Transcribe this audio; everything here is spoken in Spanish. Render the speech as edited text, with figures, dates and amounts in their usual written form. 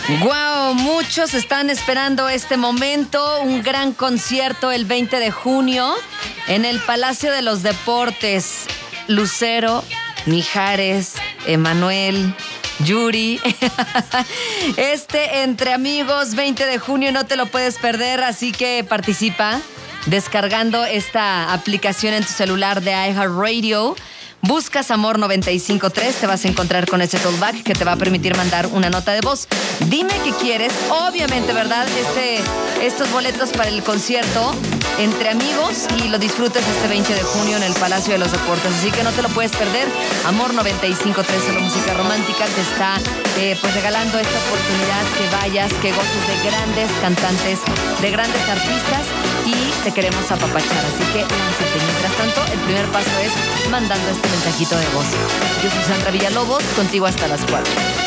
Wow, muchos están esperando este momento, un gran concierto el 20 de junio en el Palacio de los Deportes. Lucero, Mijares, Emanuel, Yuri. Entre amigos, 20 de junio, no te lo puedes perder, así que participa descargando esta aplicación en tu celular de iHeartRadio. Buscas Amor 95.3, te vas a encontrar con ese toolback que te va a permitir mandar una nota de voz. Dime qué quieres, obviamente, ¿verdad? Estos boletos para el concierto entre amigos y lo disfrutes este 20 de junio en el Palacio de los Deportes. Así que no te lo puedes perder. Amor 95.3, la música romántica, te está pues regalando esta oportunidad que vayas, que goces de grandes cantantes, de grandes artistas y te queremos apapachar. Así que lánzate. Mientras tanto, el primer paso es mandando este mensajito de voz. Yo soy Sandra Villalobos, contigo hasta las 4.